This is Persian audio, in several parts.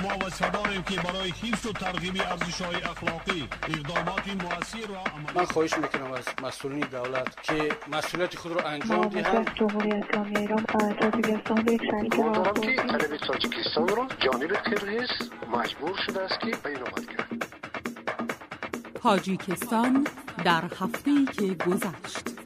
شما و صدایی که برای حفظ و ترغیب ارزش‌های اخلاقی اقدامات مؤثر را من خواهش میکنم از مسئولین دولت که مسئولیت خود را انجام دهند. جمهوری اسلامی ایران تاجیکستان به یک شریک دارم که طلب تاجیکستان را جانب قرقیز مجبور شده است که بیانات کرد. تاجیکستان در هفته‌ای که گذشت.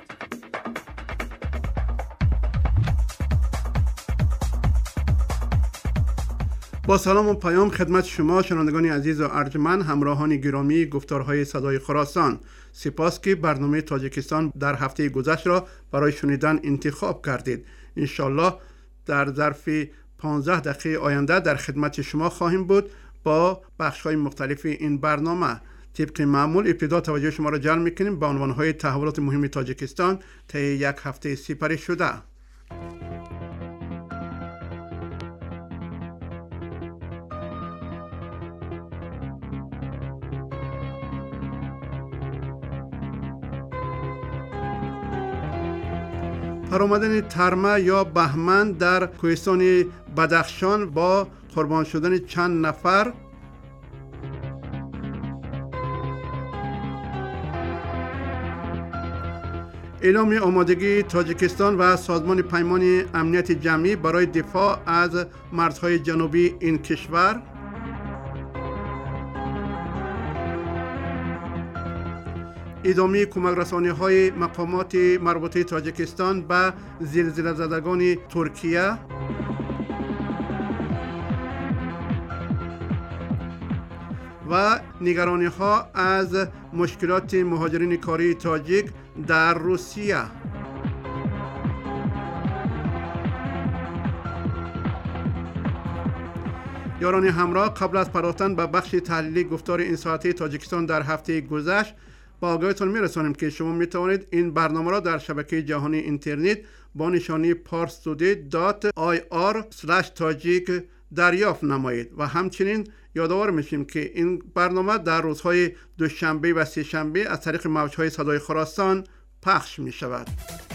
با سلام و پیام خدمت شما شنوندگان عزیز و ارجمند، همراهان گرامی گفتارهای صدای خراسان. سپاس که برنامه تاجیکستان در هفته گذشت را برای شنیدن انتخاب کردید. انشالله در ظرف 15 دقیقه آینده در خدمت شما خواهیم بود با بخش‌های مختلف این برنامه. طبق معمول ابتدا توجه شما را جلب می‌کنیم به عنوان‌های تحولات مهم تاجیکستان طی یک هفته سپری شده. برآمدن ترمه یا بهمن در کوهستان بدخشان با قربان شدن چند نفر، اعلام آمادگی تاجیکستان و سازمان پیمان امنیت جمعی برای دفاع از مرزهای جنوبی این کشور، ادامه کمک رسانی‌های مقامات مربوطه تاجیکستان به زلزله زدگان ترکیه، و نگرانی‌ها از مشکلات مهاجرین کاری تاجیک در روسیه. یاران همراه، قبل از پرداختن به بخش تحلیلی گفتار این ساعته تاجیکستان در هفته گذشت، با آگاهتان میرسانیم که شما میتوانید این برنامه را در شبکه جهانی اینترنت با نشانی parstoday.ir/tajik دریافت نمایید و همچنین یادآور میشیم که این برنامه در روزهای دوشنبه و سه‌شنبه از طریق موجهای صدای خراسان پخش می شود.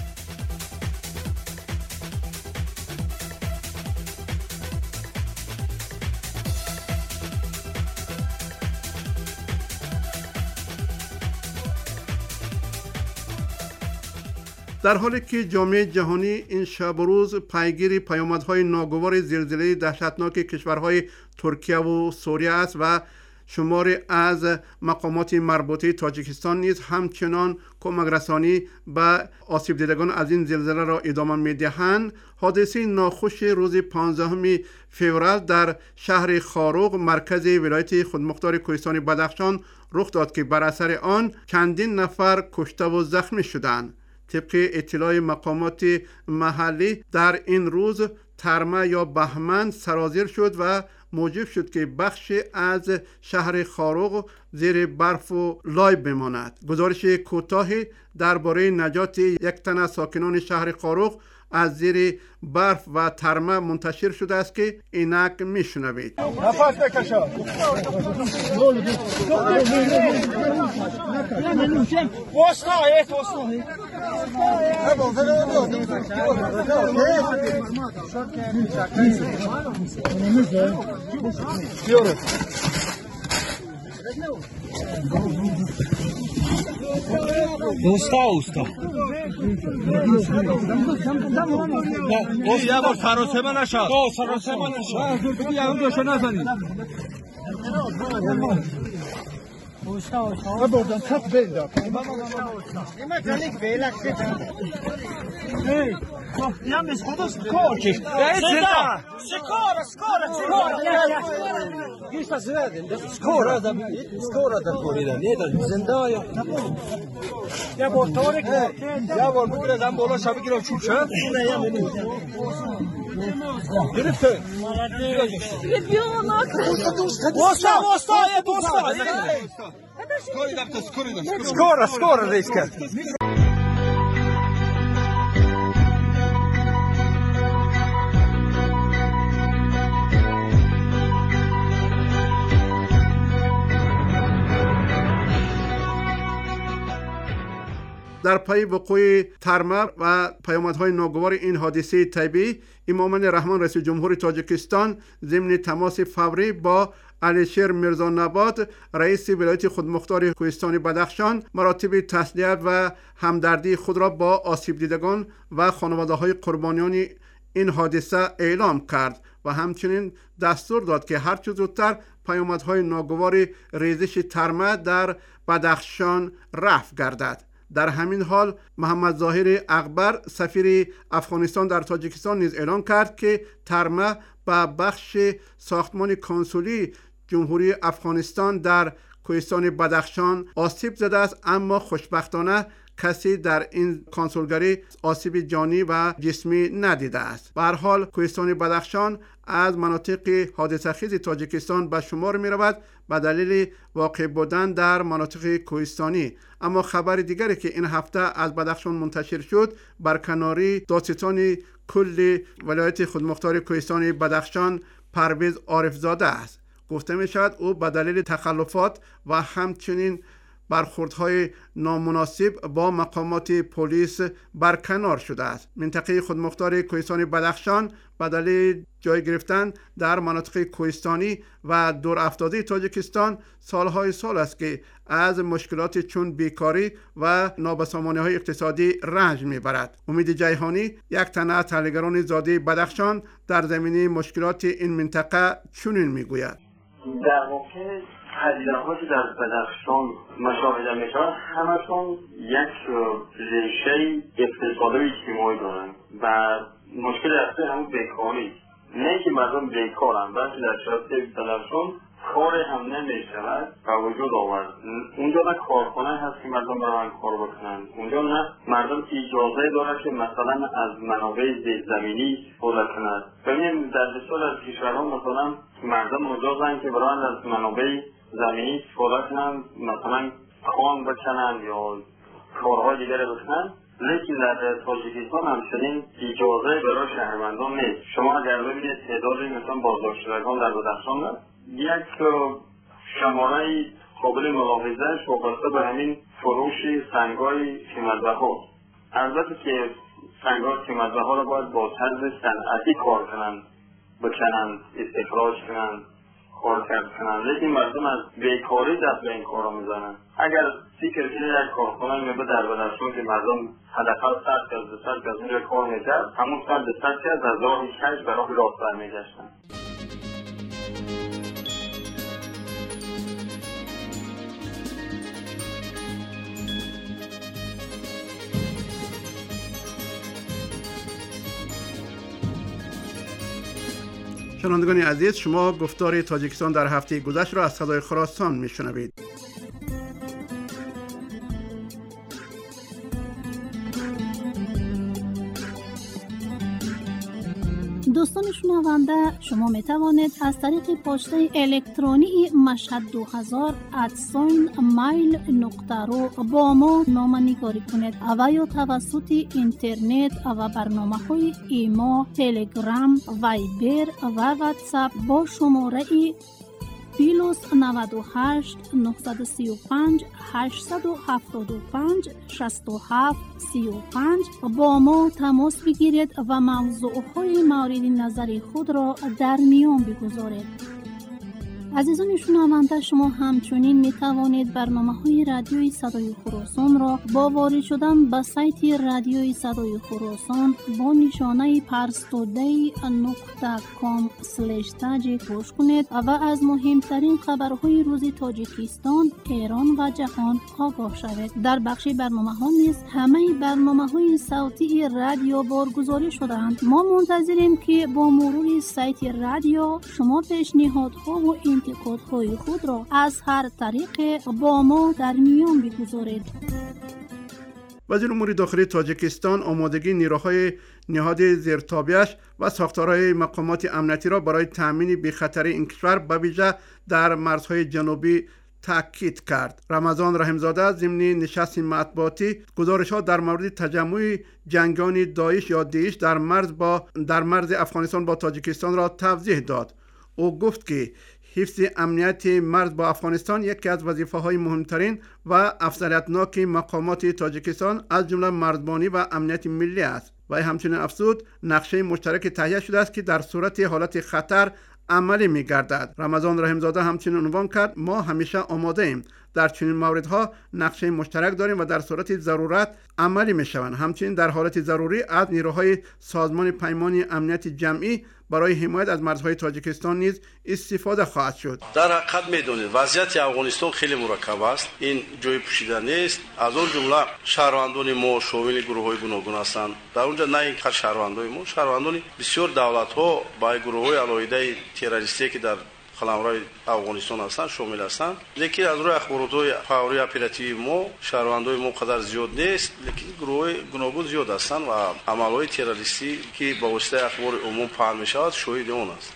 در حالی که جامعه جهانی این شب و روز پیگیر پیامدهای ناگوار زلزله دهشتناک کشورهای ترکیه و سوریه است و شماری از مقامات مربوطه تاجیکستان نیز همچنان کمک رسانی به آسیب دیدگان از این زلزله را ادامه می‌دهند، حادثه ناخوش روز 15 فوریه در شهر خاروق مرکز ولایت خودمختار کوهستان بدخشان رخ داد که بر اثر آن چندین نفر کشته و زخمی شدند. طبق اطلاع مقامات محلی در این روز ترمه یا بهمن سرازیر شد و موجب شد که بخش از شهر خاروق زیر برف و لای بماند. گزارش کوتاهی درباره نجات یک تن از ساکنان شهر خاروق از زیر برف و ترمه منتشر شده است که اینک میشنوید. نفس بکشا. دوستا یه بار سراسمه نشد سراسمه نشد یه هم دوشو نزنید بردن تب بیدا Ja mi skoda skočiš. Gdje šta se radi? Skoro da korida. Ne da zendaya. Ya bortorik. Ya bor bugün adam bola şabi girer çuça. Ne ya benim. Girifte. Dosta ya dosta. Skoro riska. در پی وقوع ترمه و پیامدهای ناگوار این حادثه طبیعی، امام رحمان رئیس جمهور تاجیکستان ضمن تماس فوری با علیشیر میرزانباد رئیس ولایت خودمختار کوهستان بدخشان مراتب تسلیت و همدردی خود را با آسیب دیدگان و خانواده‌های قربانیان این حادثه اعلام کرد و همچنین دستور داد که هر چه زودتر پیامدهای ناگوار ریزش ترمه در بدخشان رفع گردد. در همین حال محمد ظاهر اکبر سفیر افغانستان در تاجیکستان نیز اعلام کرد که ترمه به بخش ساختمان کنسولی جمهوری افغانستان در کوهستان بدخشان آسیب زده است، اما خوشبختانه کسی در این کنسولگری آسیب جانی و جسمی ندیده است. به هر حال کوهستان بدخشان از مناطق حادثه خیز تاجیکستان به شمار می رود به دلیل واقع بودن در مناطق کوهستانی. اما خبر دیگری که این هفته از بدخشان منتشر شد برکناری دادستان کل ولایت خودمختار کوهستان بدخشان پرویز عارفزاده است. گفته می شود او به دلیل تخلفات و همچنین برخوردهای نامناسب با مقامات پلیس برکنار شده است. منطقه خودمختار کوهستان بدخشان به دلیل جای گرفتن در مناطق کوهستانی و دور افتاده تاجیکستان سالهای سال است که از مشکلات چون بیکاری و نابسامانی‌های اقتصادی رنج میبرد. امید جیهانی، یک تن از تحلیلگران زاده بدخشان، در زمینه مشکلات این منطقه چنین میگوید: در واقع پدیده‌هایی که در بدخشان مشاهده می‌شود همشون یک ریشه اقتصادی و اجتماعی دارند و مشکل اصلی همون بیکاری. نه که مردم بیکارن، بلکه در شرایط بدخشان کار هم نمی‌شود و وجود آورد. اونجا نه کارخانه هست که مردم برن کار بکنن، اونجا نه مردم اجازه داره که مثلا از منابع زیرزمینی استفاده کنند. ببینید در بسیار از کشورها مثلا مردم مجازن که برن از منابع زمینی استفاده کنند، مثلا کان بکنند یا کارهای دیگر بکنند، لیکن در تاجیکستان همچنین اجازه برای شهروندان نیست. شما اگر ببینید تعداد مثلا بازداشت شدگان در بدخشان یک شماره قابل ملاحظه‌اش وابسته به همین فروش سنگ‌های قیمت‌بها. البته که سنگ‌های قیمت‌بها را باید با طرز صنعتی کار کنند، بکنند، استخراج کنند، کار کنند، لیکن مردم از بیکاری دست به این کارا میزنند. اگر فکر کنید یک کارخانه میبه در بدخشان که مردم حداقل 100 گز اونجا کار میکرد، همون 100 گز از راه کج به راه راست برمیگشتند. شنوندگان عزیز، شما گفتار تاجیکستان در هفته گذشته را از صدای خراسان میشنوید. دوستان شنونده، شما می توانید از طریق پسته الکترونی mashhad2000@mail.ru با ما نامه‌نگاری کنید و یا توسط اینترنت و برنامه‌های ایما، تلگرام، وایبر و واتساپ با شماره +98 935 875 67 35 با ما تماس بگیرید و موضوعهای مورد نظر خود را در میان بگذارید. عزیزان شنونده، شما همچنین می توانید برنامه‌های رادیوی صدای خراسان را با وارد شدن به سایت رادیوی صدای خراسان با نشانه parstoday.com/تاجیک گوش کنید و از مهمترین خبرهای روز تاجیکستان، ایران و جهان آگاه شوید. در بخش برنامه‌ها نیز همه برنامه‌های صوتی رادیو بارگذاری شده‌اند. ما منتظریم که با مرور سایت رادیو شما پیشنهادها و انتقادهای خود را از هر طریق با ما در میان بگذارید. وزیر امور داخلی تاجیکستان آمادگی نیروهای نهاد زیرتابیش و ساختارهای مقامات امنیتی را برای تأمین بی‌خطری این کشور به ویژه در مرزهای جنوبی تاکید کرد. رمضان رحمزاده ضمن نشست مطبوعاتی گزارش‌ها در مورد تجمع جنگیان داعش یا داعش در مرز افغانستان با تاجیکستان را توضیح داد. او گفت که حفظ امنیت مرز با افغانستان یکی از وظیفه‌های مهمترین و افضلیت‌ناک مقامات تاجیکستان از جمله مرزبانی و امنیت ملی است. و همچنین افزود نقشه مشترک تهیه شده است که در صورت حالت خطر عملی می‌گردد. رمضان رحیم‌زاده همچنین عنوان کرد ما همیشه آماده ایم. در چنین موردها نقشه مشترک داریم و در صورت ضرورت عملی می‌شوند. همچنین در حالت ضروری از نیروهای سازمان پیمان امنیت جمعی برای حمایت از مرزهای تاجیکستان نیز استفاده خواهد شد. در حقیقت می‌دونید وضعیت افغانستان خیلی مرکب است. این جای پوشیده نیست. از اون جمله شهروندان ما شامل گروه‌های گوناگون هستند. در اونجا نه اینکه شهروندان ما، شهروندان بسیار دولت‌ها با گروه‌های علایده تروریستی که در قلمرو افغانستان هستند شامل هستند. لیکن از روی اخبارات‌های فوری اپراتیو ما شهروندان ما قدر زیاد نیست، لیکن گروه‌های گوناگون زیاد هستند و عمل‌های تروریستی که با واسطه اخبار عموم پخش می‌شود شاهد آن است.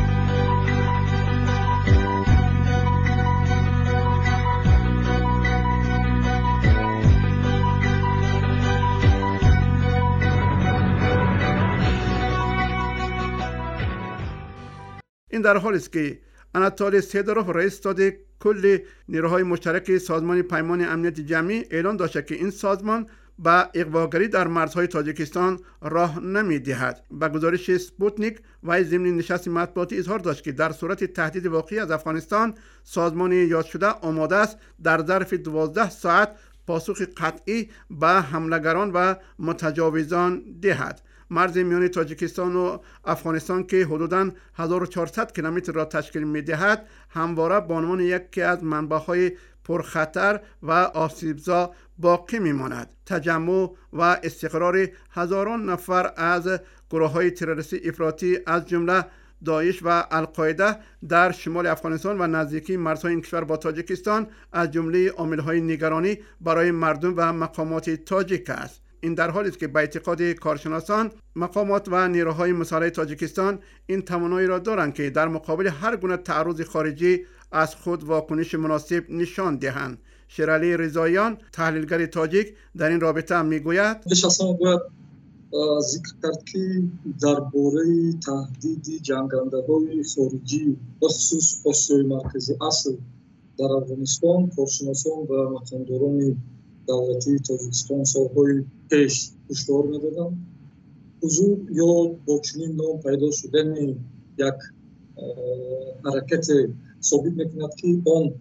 این در حالی است که اناتولی سیدروف رئیس داده کل نیروهای مشترک سازمان پیمان امنیت جمعی اعلان داشته که این سازمان با اغواگری در مرزهای تاجیکستان راه نمی‌دهد. با گزارش سپوتنیک و ضمن نشست مطبوعاتی اظهار داشت که در صورت تهدید واقعی از افغانستان سازمان یاد شده آماده است در ظرف 12 ساعت پاسخ قطعی به حمله‌گران و متجاوزان دهد. مرز میان تاجیکستان و افغانستان که حدوداً 1400 کیلومتر را تشکیل می‌دهد همواره به عنوان یکی از منبع‌های پرخطر و آسیبزا باقی می‌ماند. تجمع و استقرار هزاران نفر از گروه‌های تروریستی افراطی از جمله داعش و القاعده در شمال افغانستان و نزدیکی مرزهای این کشور با تاجیکستان از جمله عامل‌های نگرانی برای مردم و مقامات تاجیک است. این در حالی است که به اعتقاد کارشناسان مقامات و نیروهای مسلح تاجیکستان این توانایی را دارند که در مقابل هر گونه تعرض خارجی از خود واکنش مناسب نشان دهند. شیرعلی رضاییان تحلیلگر تاجیک در این رابطه میگوید نشستم باید ذکر کرد که درباره تهدید جنگنده‌های خارجی بخصوص آسیای مرکزی اصل در افغانستان کارشناسان و مقامداران دولتی تاجیکستان سالهای پیش هشدار می‌دادند. حضور یا با چنین نام پیدا شدن یک حرکت ثابت می‌کند که آن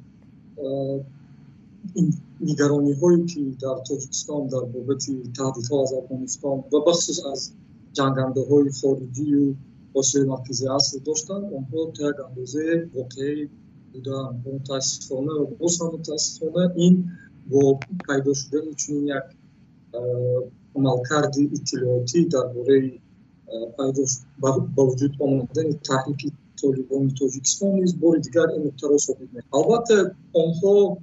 این نگرانی‌هایی که در تاجیکستان در بابت تهدیدها از افغانستان و بخصوص از جنگنده‌های خارجی و آسیای مرکزی اصل داشتند آنها تا یک اندازه واقعی بودند. متأسفانه و باز هم متأسفانه این با پیدا شدن چنین یک عملکرد اطلاعاتی درباره با وجود آمدن تحریک طالبان تاجیکستان نیز بار دیگر این نکته را ثابت می‌کند. البته آنها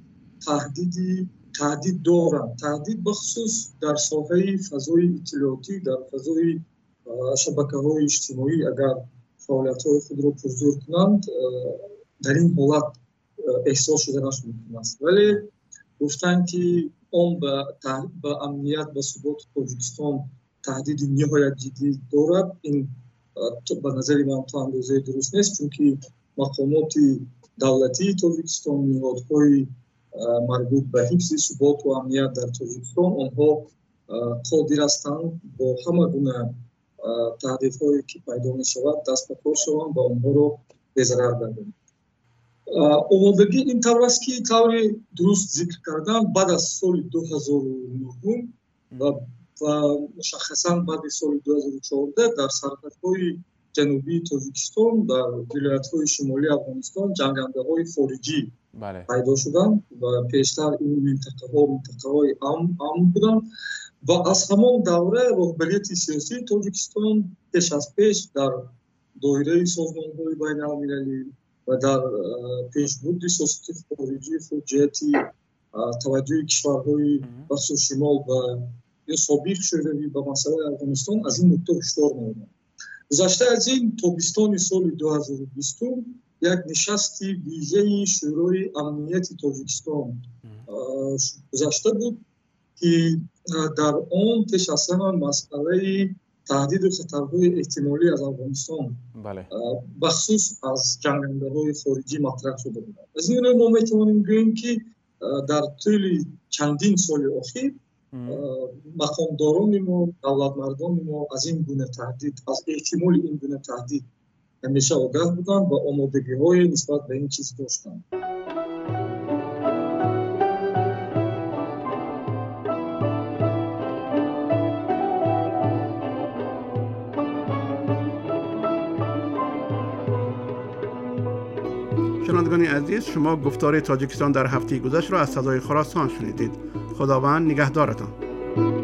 تهدید دارند. تهدید بخصوص در ساحه فضای اطلاعاتی در فضای شبکه‌های اجتماعی اگر فعالیت‌های خود را پرزور کنند در این حالت احساس شده ممکن است. ولی گفتن که آن به امنیت و ثبات تاجیکستان تهدید نهایت جدی دارد این به نظر من تا اندازه درست نیست، چون که مقامات دولتی تاجیکستان نهادهای مربوط به حفظ ثبات و امنیت در تاجیکستان آنها قادر هستند با همه گونه تهدیدهایی که پیدا می شود دست به کار شوند و آنها را به ضرر بردارند. آمادگی این طور است که طور درست ذکر کردم بعد از سال 2009 و مشخصا بعد از سال 2014 در سرحدهای جنوبی تاجیکستان در ولایت‌های شمالی افغانستان جنگنده‌های خارجی پیدا شدند و پیشتر این منطقه‌های امن بودند و از همان دوره رهبریت سیاسی تاجیکستان پیش از پیش در دایره سازمان‌های بین‌المللی و در پیشبرد سیاست خارجی خود جهتی توجه کشورهای بخش شمال و یا سابق شوروی به مسئله افغانستان از این نکته هشدار می‌دهند. گذشته از این تابستان سال 2020 یک نشست ویژه شورای امنیت تاجیکستان گذشته بود که در آن پیش از همه مسئله تهدید و خطرهای احتمالی از افغانستان بله بخصوص از جنگنده‌های خارجی مطرح شده بودند. از این ما میتوانیم بگوییم که در طول چندین سال اخیر مقامداران ما، دولت مردان ما از این گونه تهدید، از احتمال این گونه تهدید همیشه آگاه بودند و آمادگی‌های نسبت به این چیز داشتند. شنوندگان عزیز، شما گفتار تاجیکستان در هفته گذشته را از صدای خراسان شنیدید. خداوند نگهدارتان.